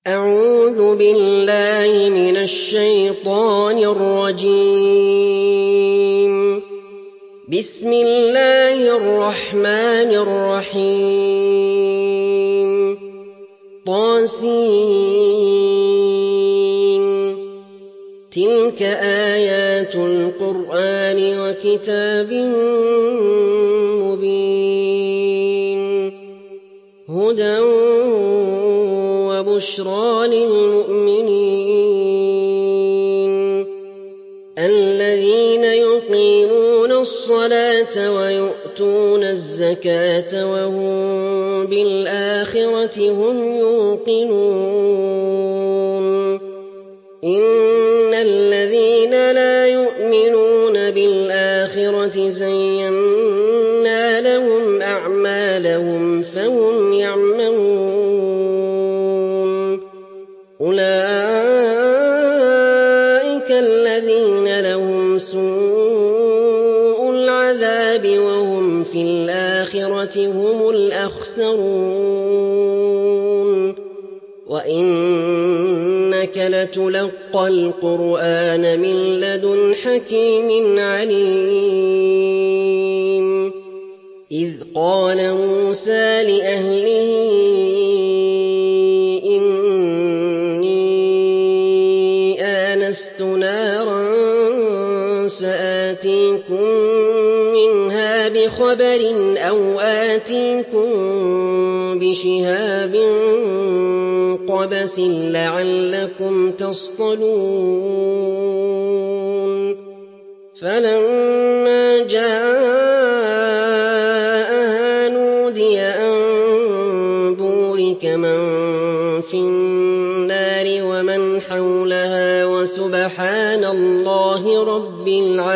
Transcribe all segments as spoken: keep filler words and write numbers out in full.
أعوذ بالله من الشيطان الرجيم. بسم الله الرحمن الرحيم. طاسين. تلك آيات القرآن وكتاب مبين. هدى وبشرى للمؤمنين الذين يقيمون الصلاة ويؤتون الزكاة وهم بالآخرة هم يوقنون. إن الذين لا يؤمنون بالآخرة زينا لهم أعمالهم فهم يعملون. أولئك الذين لهم سوء العذاب وهم في الآخرة هم الأخسرون. وإنك لتلقى القرآن من لدن حكيم عليم. إذ قال موسى لأهله إني آنست نارا سآتيكم منها بخبر أو آتيكم بشهاب قبس لعلكم تصطلون. فلما جاءها نودي أن بورك من في النار ومن حولها وسبحان الله رب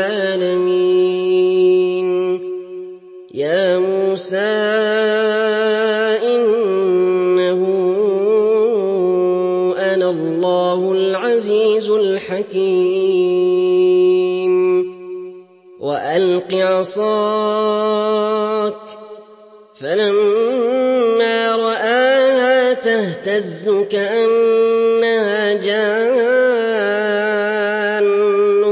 العالمين. يا موسى إنه أنا الله العزيز الحكيم. وألق عصاك فلما رآها تهتز كأنها جان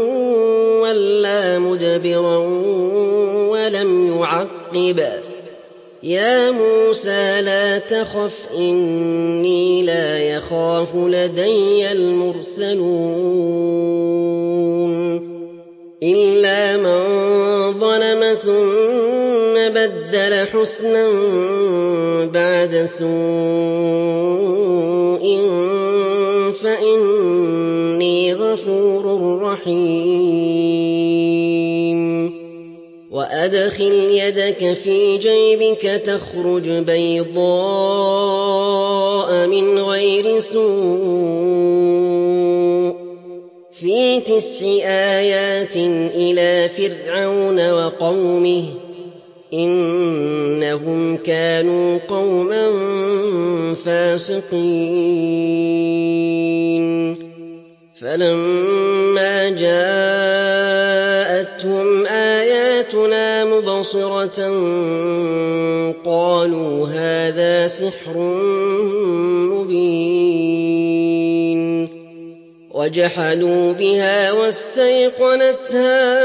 ولا مدبرا ولم يعقب. يا موسى لا تخف إني لا يخاف لدي المرسلون. إلا من ظلم ثم بدل حسنا بعد سوء فإني غفور رحيم. وأدخل يدك في جيبك تخرج بيضاء من غير سوء في تسع آيات إلى فرعون وقومه إنهم كانوا قوما فاسقين. فلما جاءتهم آياتنا مبصرة قالوا هذا سحر مبين. وجحدوا بها واستيقنتها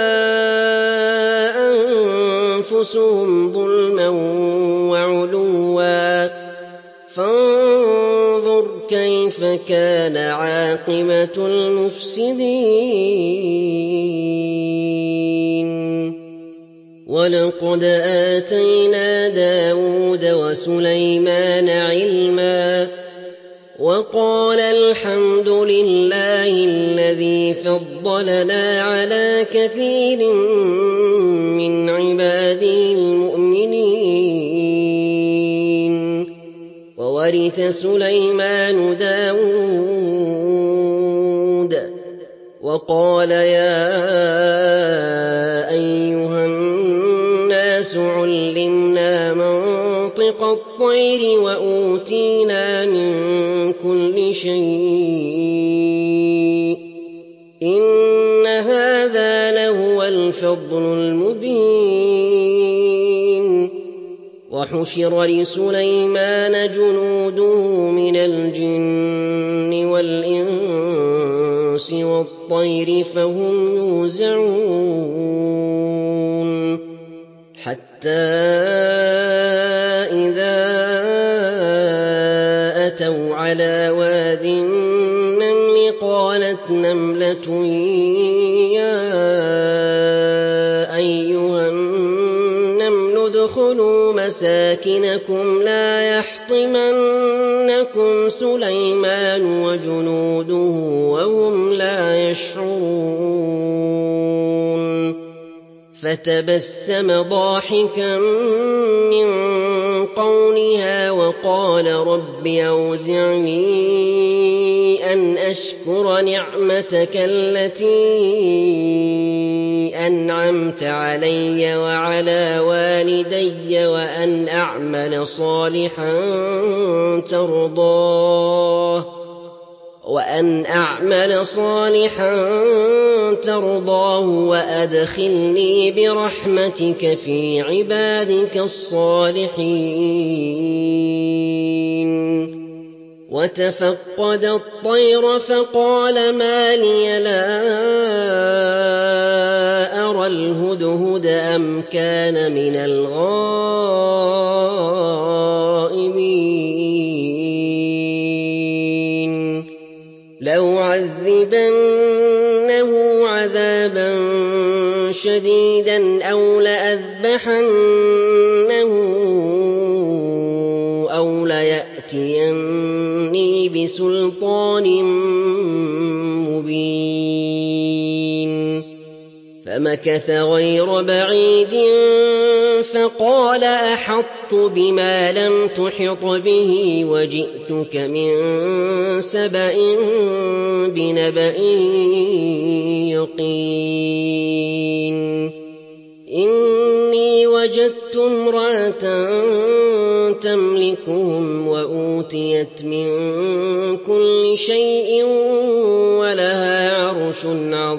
أنفسهم ظلما وعلوا فانظر كيف كان عاقبة المفسدين. ولقد آتينا داود وسليمان علما وقال الحمد لله الذي فضلنا على كثير من عباده المؤمنين. وورث سليمان داود وقال يا أيها الناس علمنا منطق الطير وأوتينا من كل شيء إن هذا لهو الفضل المبين. وحشر لسليمان جنوده من الجن والإنس والطير فهم يوزعون حتى إذا أتوا على واد النمل قالت نملة يا أيها النمل ادخلوا مساكنكم لا يحطمنكم سليمان وجنوده وهم لا يشعرون فتبسم ضاحكا من قولها وقال رب أوزعني أن أشكر نعمتك التي أنعمت علي وعلى والدي وأن أعمل صالحا ترضاه وأن أعمل صالحا ترضاه وأدخلني برحمتك في عبادك الصالحين وتفقد الطير فقال ما لي لا أرى الهدهد أم كان من الغائبين لو عذبنه عذابا شديدا أو لأذبحنه أو ليأتيني بسلطان مبين فمكث غير بعيد فقال أحطت بما لم تحط به وجئتك من سبأ بنبأ يقين إني وجدت امرأة تملكهم وأوتيت من كل شيء ولها عرش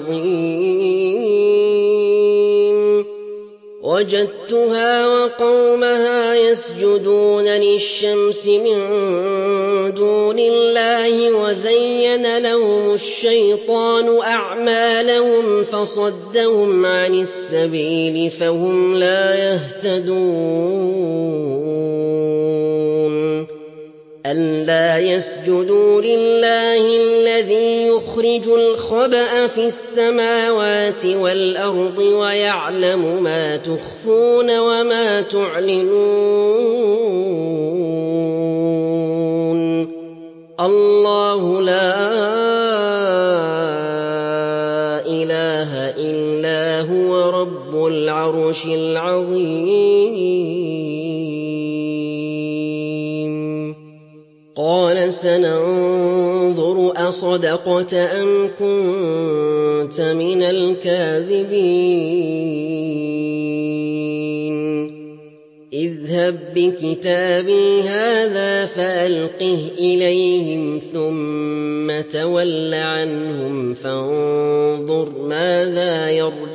عظيم وجدتها وقومها يسجدون للشمس من دون الله وزين لهم الشيطان أعمالهم فصدهم عن السبيل فهم لا يهتدون ألا يسجدوا لله الذي يخرج الخبأ في السماوات والأرض ويعلم ما تخفون وما تعلنون الله لا إله إلا هو رب العرش العظيم قال سننظر أصدقت أم كنت من الكاذبين اذهب بكتابي هذا فألقه إليهم ثم تول عنهم فانظر ماذا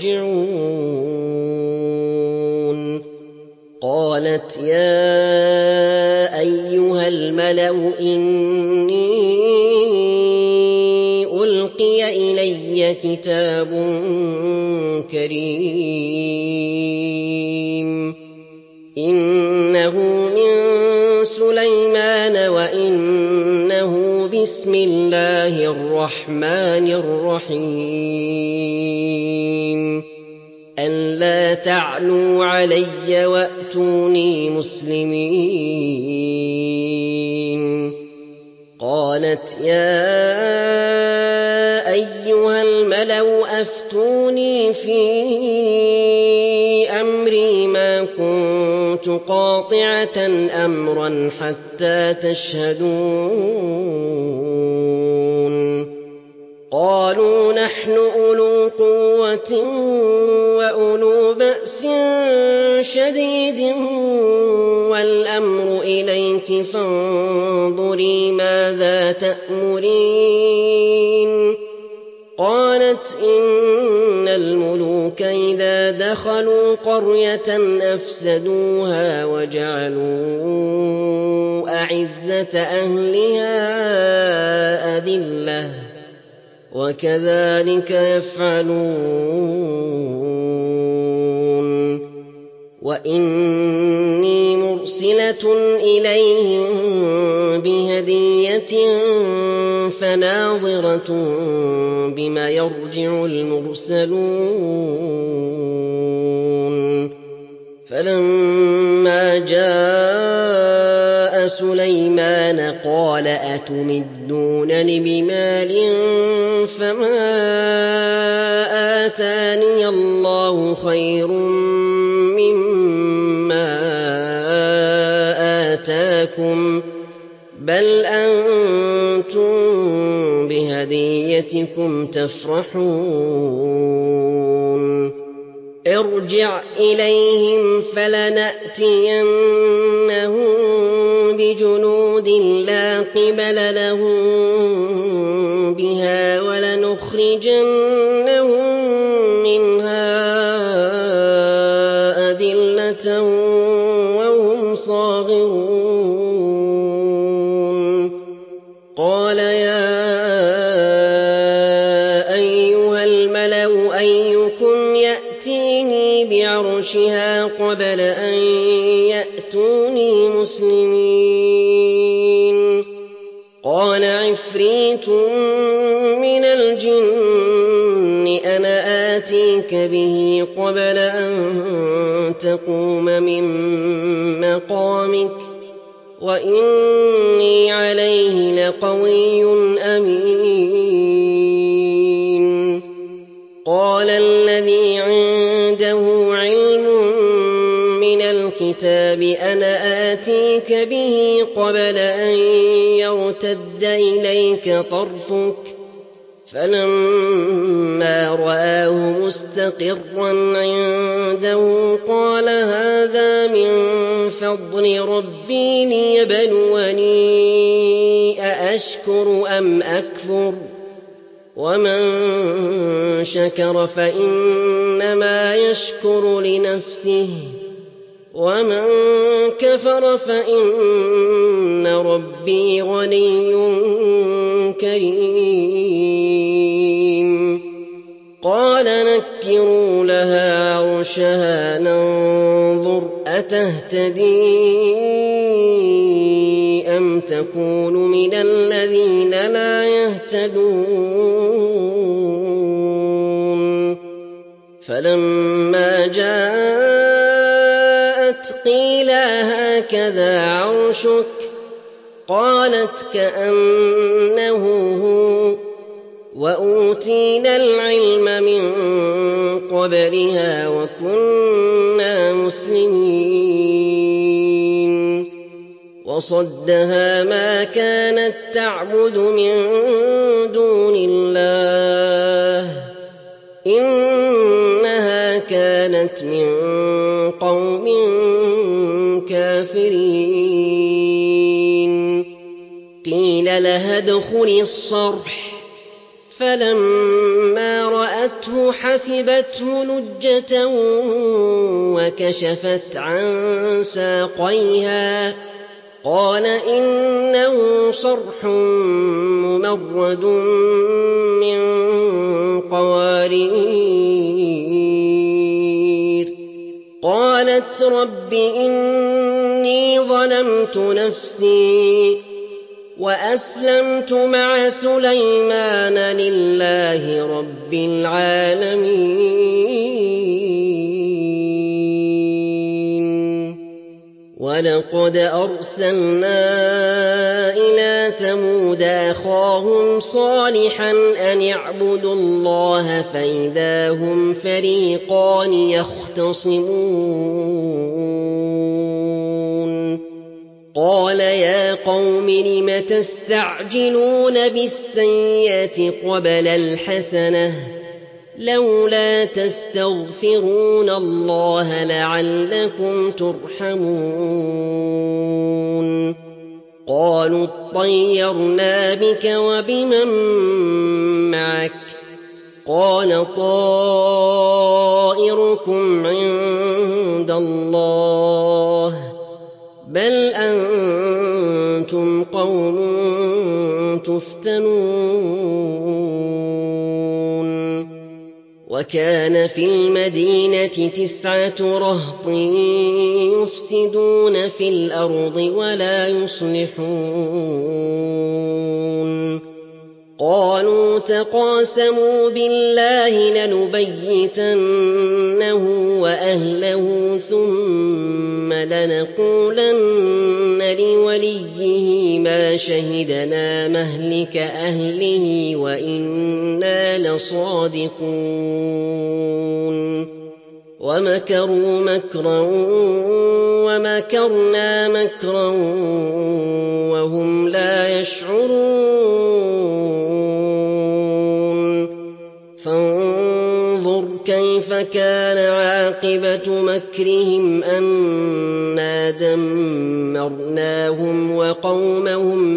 يرجعون قالت يا أيها الملأ إني ألقي إلي كتاب كريم إنه من سليمان وإنه بسم الله الرحمن الرحيم ألا تعلوا علي وأتوني مسلمين قالت يا أيها الملأ أفتوني في أمري ما كنت قاطعة أمرا حتى تشهدون قالوا نحن أولو قوة وأولو بأس شديد والأمر إليك فانظري ماذا تأمرين قالت إن الْمُلُوكَ إِذَا دَخَلُوا قَرْيَةً أَفْسَدُوهَا وَجَعَلُوا أَعِزَّةَ أَهْلِهَا أَذِلَّةً ۖ وَكَذَٰلِكَ يَفْعَلُونَ وَإِنِّي مُرْسِلَةٌ إِلَيْهِم بِهَدِيَّةٍ فَنَاظِرَةٌ بِمَ يَرْجِعُ الْمُرْسَلُونَ فَلَمَّا جَاءَ سُلَيْمَانَ قَالَ أَتُمِدُّونَنِ بِمَالٍ فَمَا آتَانِيَ اللَّهُ خَيْرٌ مِّمَّا آتَاكُم بَلْ أَنتُم بِهَدِيَّتِكُمْ تَفْرَحُونَ ارْجِعْ إِلَيْهِمْ فَلَنَأْتِيَنَّهُم بِجُنُودٍ لَّا قِبَلَ لَهُم بِهَا وَلَنُخْرِجَنَّهُم مِّنْهَا أَذِلَّةً وَهُمْ صَاغِرُونَ قَالَ يَا أَيُّهَا الْمَلَأُ أَيُّكُمْ يَأْتِينِي بِعَرْشِهَا قَبْلَ أَن يَأْتُونِي مُسْلِمِينَ قَالَ عِفْرِيتٌ مِّنَ الْجِنِّ أَنَا آتِيكَ بِهِ قَبْلَ أَن تَقُومَ مِن مَّقَامِكَ وَإِنِّي عَلَيْهِ لَقَوِيٌّ أَمِينٌ قَالَ الَّذِي عِندَهُ عِلْمٌ مِّنَ الْكِتَابِ أَنَا آتِيكَ بِهِ قَبْلَ أَن يَرْتَدَّ إِلَيْكَ طَرْفُكَ فَلَمَّا رَآهُ مُسْتَقِرًّا عِندَهُ قَالَ هَٰذَا مِن فَضْلِ رَبِّي لِيَبْلُوَنِي أَأَشْكُرُ أَمْ أَكْفُرُ ۖ وَمَن شَكَرَ فَإِنَّمَا يَشْكُرُ لِنَفْسِهِ وَمَن كَفَرَ فَإِنَّ رَبِّي غَنِيٌّ كَرِيمٌ قَالَ نَكِّرُوا لَهَا عَرْشَهَا نَنظُرْ أَتَهْتَدِي أَمْ تَكُونُ مِنَ الَّذِينَ لَا يَهْتَدُونَ فَلَمَّا جَاءَتْ قِيلَ هَكَذَا عَرْشُكِ ۖ قَالَتْ كَأَنَّهُ هُوَ ۚ وَأُوتِينَا الْعِلْمَ مِن قَبْلِهَا وَكُنَّا مُسْلِمِينَ وَصَدَّهَا مَا كَانَت تَّعْبُدُ مِن دُونِ اللَّهِ ۖ إِنَّهَا كَانَتْ مِن قَوْمٍ كَافِرِينَ قِيلَ لَهَا ادْخُلِي الصَّرْحَ فَلَمَّا رَأَتْهُ حَسِبَتْهُ لُجَّةً وَكَشَفَتْ عَن سَاقَيْهَا قَالَ إِنَّهُ صَرْحٌ مُّمَرَّدٌ مِّن قَوَارِيرَ قَالَتْ رَبِّ إِنِّي ظَلَمْتُ نَفْسِي وَأَسْلَمْتُ مَعَ سُلَيْمَانَ لِلَّهِ رَبِّ الْعَالَمِينَ وَلَقَدْ أَرْسَلْنَا إِلَىٰ ثَمُودَ أَخَاهُمْ صَالِحًا أَنِ اعْبُدُوا اللَّهَ فَإِذَا هُمْ فَرِيقَانِ يَخْتَصِمُونَ قَالَ يَا قَوْمِ لِمَ تَسْتَعْجِلُونَ بِالسَّيِّئَةِ قَبْلَ الْحَسَنَةِ ۖ لَوْلَا تَسْتَغْفِرُونَ اللَّهَ لَعَلَّكُمْ تُرْحَمُونَ قَالُوا اطَّيَّرْنَا بِكَ وَبِمَن مَّعَكَ ۚ قَالَ طَائِرُكُمْ عِندَ اللَّهِ ۖ بَلْ أَنتُمْ قَوْمٌ تُفْتَنُونَ وَكَانَ فِي الْمَدِينَةِ تِسْعَةُ رَهْطٍ يُفْسِدُونَ فِي الْأَرْضِ وَلَا يُصْلِحُونَ قَالُوا تَقَاسَمُوا بِاللَّهِ لَنُبَيِّتَنَّهُ وَأَهْلَهُ ثُمَّ لَنَقُولَنَّ لِوَلِيِّهِ مَا شَهِدْنَا مَهْلِكَ أَهْلِهِ وَإِنَّا لَصَادِقُونَ وَمَكَرُوا مَكْرًا وَمَكَرْنَا مَكْرًا وَهُمْ لَا يَشْعُرُونَ فانظُرْ كَيْفَ كَانَ عَاقِبَةُ مَكْرِهِمْ أَنَّا دَمَّرْنَاهُمْ وَقَوْمَهُمْ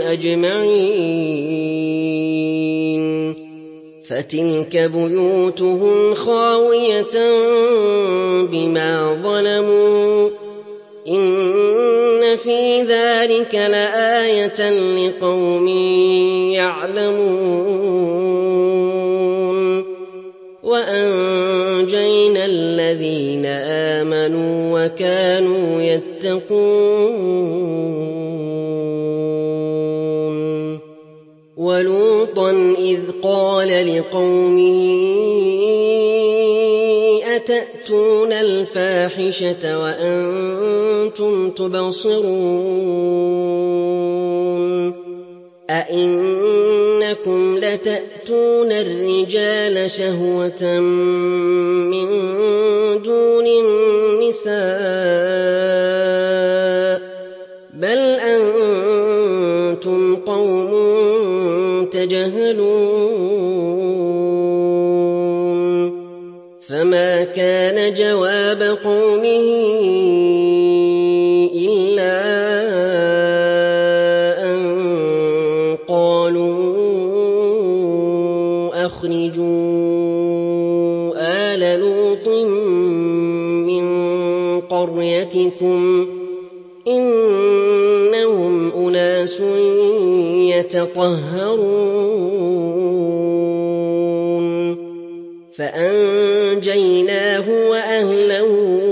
أَجْمَعِينَ فَتِلْكَ بُيُوتُهُمْ خَاوِيَةً بِمَا ظَلَمُوا ۗ إِنَّ فِي ذَٰلِكَ لَآيَةً لِّقَوْمٍ يَعْلَمُونَ وَأَنجَيْنَا الَّذِينَ آمَنُوا وَكَانُوا يَتَّقُونَ وَلُوطًا إِذْ قَالَ لِقَوْمِهِ أَتَأْتُونَ الْفَاحِشَةَ وَأَنتُمْ تُبْصِرُونَ أَئِنَّكُمْ لَتَأْتُونَ الرِّجَالَ شَهْوَةً مِّن دُونِ النِّسَاءِ بَلْ أَنتُمْ قَوْمٌ تَجْهَلُونَ فَمَا كَانَ جَوَابَ قَوْمِهِ إِلَّا أَن قَالُوا أَخْرِجُوا آلَ لُوطٍ مِّن قَرْيَتِكُمْ ۖ إِنَّهُمْ أُنَاسٌ يَتَطَهَّرُونَ فَأَنجَيْنَاهُ وَأَهْلَهُ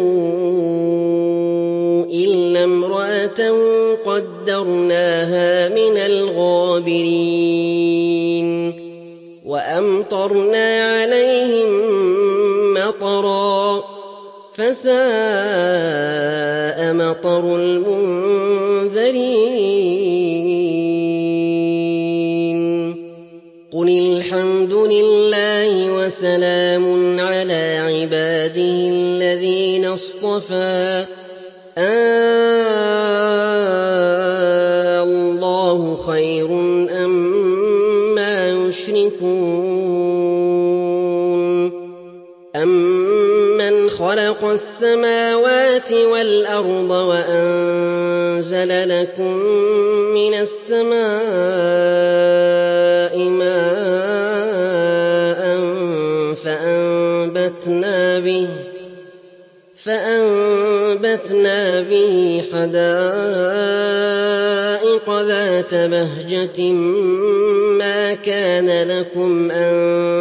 إِلَّا امْرَأَتَهُ قَدَّرْنَاهَا مِنَ الْغَابِرِينَ وَأَمْطَرْنَا عَلَيْهِم مَّطَرًا ۖ فَسَاءَ مَطَرُ الْمُنذَرِينَ قُلِ الْحَمْدُ لِلَّهِ وَسَلَامٌ عَلَىٰ عِبَادِهِ الَّذِينَ اصْطَفَىٰ آللَّهُ خَيْرٌ أَمَّا يُشْرِكُونَ أَمَّنْ خَلَقَ السَّمَاوَاتِ وَالْأَرْضَ وَأَنزَلَ لَكُم مِّنَ السَّمَاءِ مَاءً فَأَنبَتْنَا بِهِ فَأَنبَتْنَا بِهِ حَدَائِقَ ذَاتَ بَهْجَةٍ مَّا كَانَ لَكُمْ أَن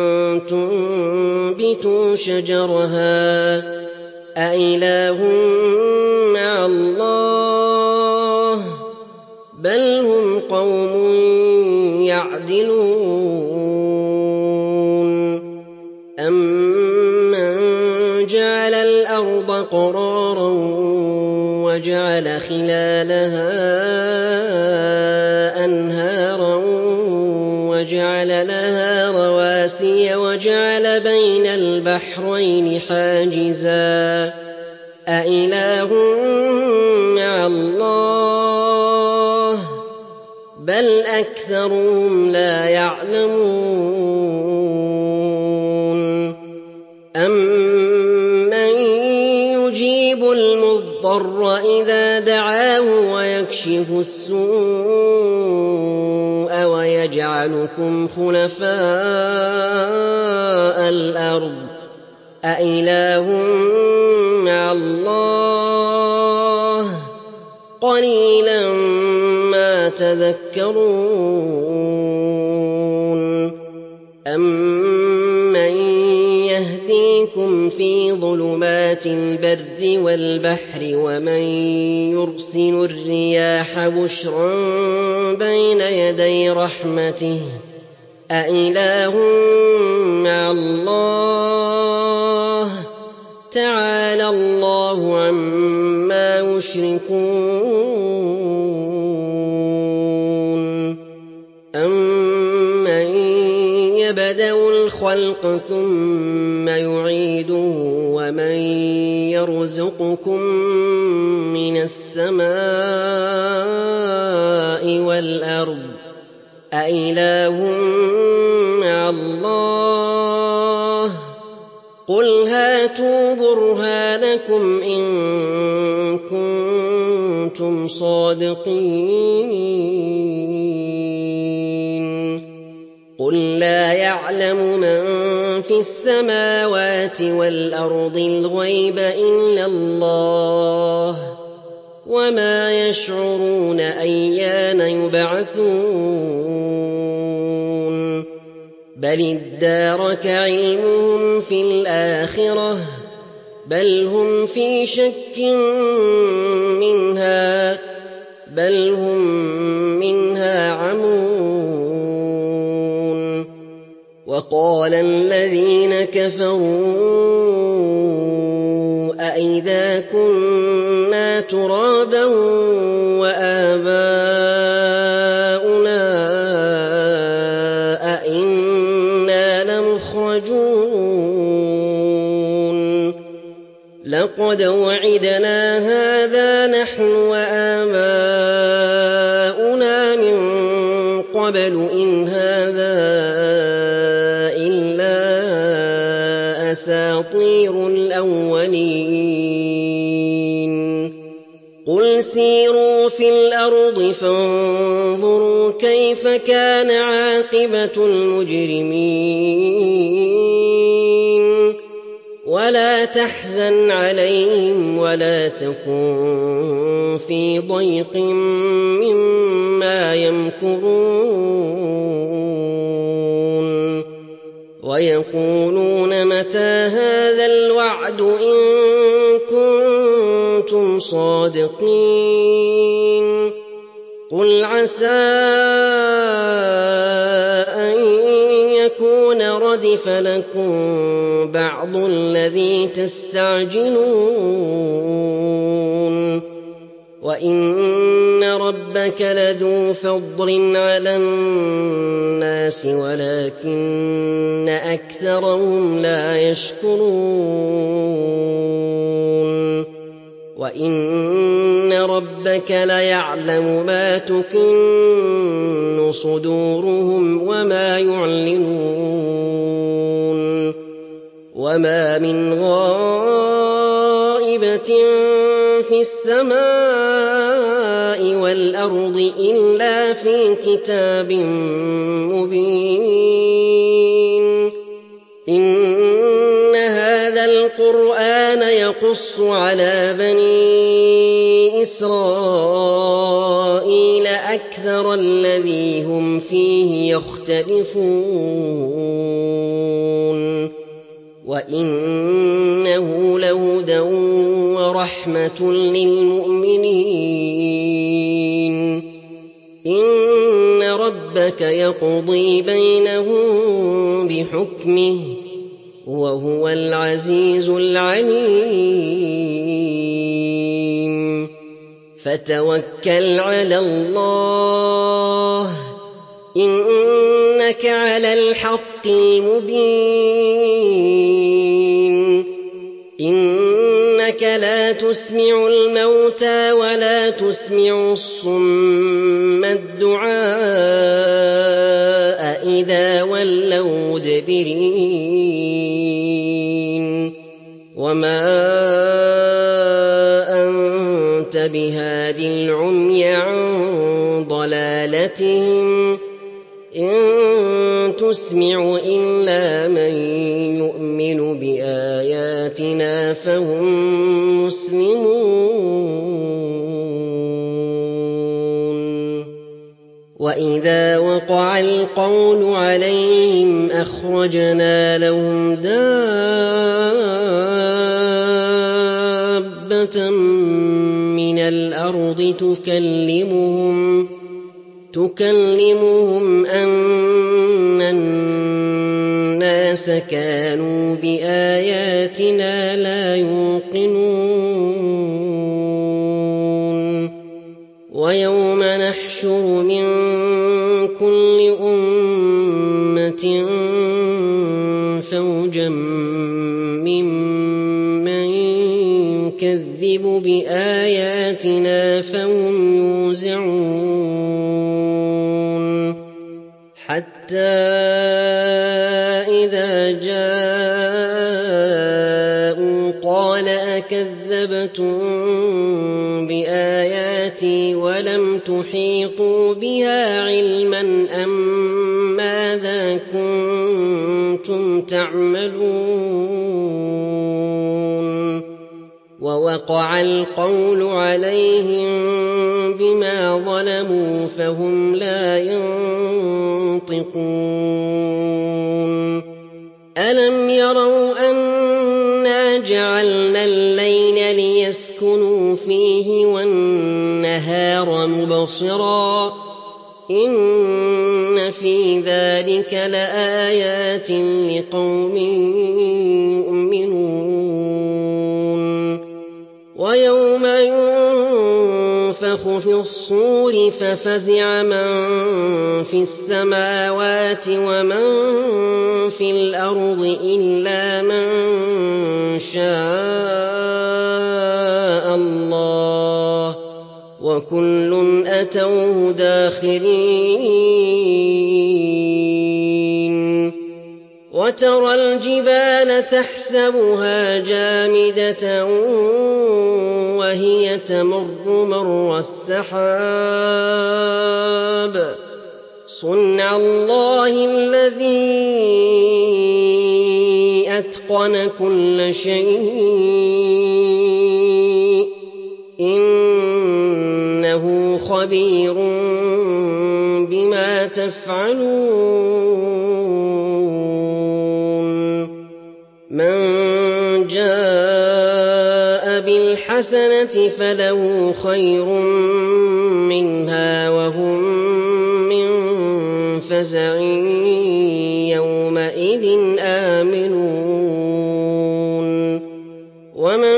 تُنبِتُوا شَجَرَهَا ۗ أَإِلَٰهٌ مَّعَ اللَّهِ ۚ بَلْ هُمْ قَوْمٌ يَعْدِلُونَ أَمَّن جَعَلَ الْأَرْضَ قَرَارًا وَجَعَلَ خِلَالَهَا أَنْهَارًا وَجَعَلَ لَهَا رَوَاسِيَ وَجَعَلَ بَيْنَ الْبَحْرَيْنِ حَاجِزًا ۗ أَإِلَٰهٌ مَّعَ اللَّهِ ۚ بَلْ أَكْثَرُهُمْ لَا يَعْلَمُونَ أَمَّن يُجِيبُ الْمُضْطَرَّ إِذَا دَعَاهُ وَيَكْشِفُ السُّوءَ يجعلكم خلفاء الأرض أإله مع الله قليلا ما تذكرون أمن يهديكم في ظلمات البر والبحر ومن يرسل الرياح بشرا بين يدي رحمته أإله مع الله تعالى الله عما يشركون أمن يبدأ الخلق ثم يعيده ومن يرزقكم من السماء والأرض أإله مع الله قل هاتوا برهانكم إن كنتم صادقين قل لا يعلم من في السماوات والأرض الغيب إلا الله وما يشعرون أيان يبعثون بل ادارك علمهم في الآخرة بل هم في شك منها بل هم منها عمون وقال الذين كفروا أإذا كنا ترابا وآباؤنا أئنا لمخرجون لقد وعدنا هذا نحن وآباؤنا من قبل إن هذا إلا أساطير الأولين قل سيروا في الأرض فانظروا كيف كان عاقبة المجرمين ولا تحزن عليهم ولا تكن في ضيق مما يمكرون ويقولون متى هذا الوعد إن كنتم صادقين قل عسى أن يكون ردف لكم بعض الذي تستعجلون وإن ربك لذو فضل على الناس ولكن أكثرهم لا يشكرون وإن ربك ليعلم ما تكن صدورهم وما يعلنون وما من غائبة في السماء والأرض إلا في كتاب مبين إن هذا القرآن يقص على بني إسرائيل أكثر الذي هم فيه يختلفون وإنه لهدى ورحمة للمؤمنين إن ربك يقضي بينهم بحكمه وهو العزيز العليم فتوكل على الله إنك على الحق المبين إنك لا تسمع الموتى ولا تسمع الصم الدعاء إذا ولوا مدبرين وما أنت بهاد العمي عن ضلالتهم إِن تُسْمِعُ إِلَّا مَن يُؤْمِنُ بِآيَاتِنَا فَهُم مُّسْلِمُونَ وَإِذَا وَقَعَ الْقَوْلُ عَلَيْهِمْ أَخْرَجْنَا لَهُمْ دَابَّةً مِّنَ الْأَرْضِ تُكَلِّمُهُمْ تُكَلِّمُهُمْ أَنَّ النَّاسَ كَانُوا بِآيَاتِنَا لَا يُوقِنُونَ وَيَوْمَ نَحْشُرُ مِن كُلِّ أُمَّةٍ فَوْجًا مِّمَّن يُكَذِّبُ بِآيَاتِنَا فَهُمْ يُوزَعُونَ حَتَّىٰ إِذَا جَاءُوا قَالَ أَكَذَّبْتُم بِآيَاتِي وَلَمْ تُحِيطُوا بِهَا عِلْمًا أَمَّاذَا كُنتُمْ تَعْمَلُونَ وَوَقَعَ الْقَوْلُ عَلَيْهِم بِمَا ظَلَمُوا فَهُمْ لَا يَنطِقُونَ أَلَمْ يَرَوْا أَنَّا جَعَلْنَا اللَّيْلَ لِيَسْكُنُوا فِيهِ وَالنَّهَارَ مُبْصِرًا ۚ إِنَّ فِي ذَٰلِكَ لَآيَاتٍ لِّقَوْمٍ يُؤْمِنُونَ وَيَوْمَ يُنفَخُ فِي الصُّورِ فَفَزِعَ مَن فِي السَّمَاوَاتِ وَمَن فِي الْأَرْضِ إِلَّا مَن شَاءَ اللَّهُ وَكُلٌّ أَتَوْهُ دَاخِرِينَ وَتَرَى الْجِبَالَ تَحْسَبُهَا جَامِدَةً وَهِيَ تَمُرُّ مَرَّ السَّحَابِ ۚ صُنْعَ اللَّهِ الَّذِي أَتْقَنَ كُلَّ شَيْءٍ ۚ إِنَّهُ خَبِيرٌ بِمَا تَفْعَلُونَ مَن جَاءَ بِالْحَسَنَةِ فَلَهُ خَيْرٌ مِّنْهَا وَهُم مِّن فَزَعٍ يَوْمَئِذٍ آمِنُونَ وَمَن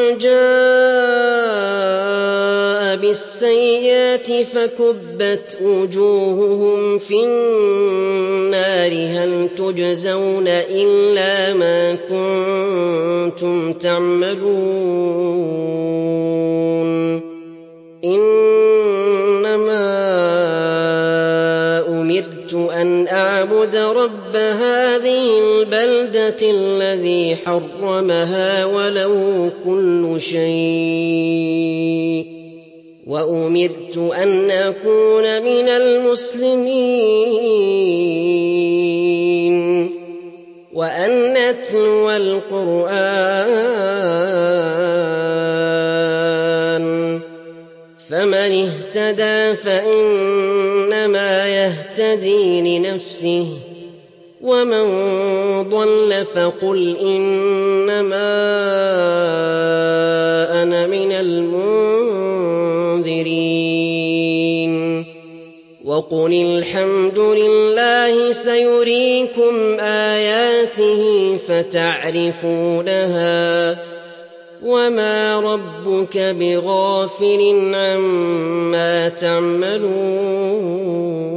جَاءَ بِالسَّيِّئَةِ فَكُبَّتْ وُجُوهُهُمْ فِي النَّارِ هَلْ تُجْزَوْنَ إِلَّا مَا كُنتُمْ تَعْمَلُونَ إِنَّمَا أُمِرْتُ أَنْ أَعْبُدَ رَبَّ هَٰذِهِ الْبَلْدَةِ الَّذِي حَرَّمَهَا وَلَهُ كُلُّ شَيْءٍ وَأُمِرْتُ أَنْ أَكُونَ مِنَ الْمُسْلِمِينَ وَأَنْ أَتْلُوَ الْقُرْآنَ فَمَنِ اهْتَدَىٰ فَإِنَّمَا يَهْتَدِي لِنَفْسِهِ وَمَن ضَلَّ فَقُلْ إِنَّمَا أَنَا مِنَ الْمُنذِرِينَ وَقُلِ الْحَمْدُ لِلَّهِ سَيُرِيكُمْ آيَاتِهِ فَتَعْرِفُونَهَا ۚ وَمَا رَبُّكَ بِغَافِلٍ عَمَّا تَعْمَلُونَ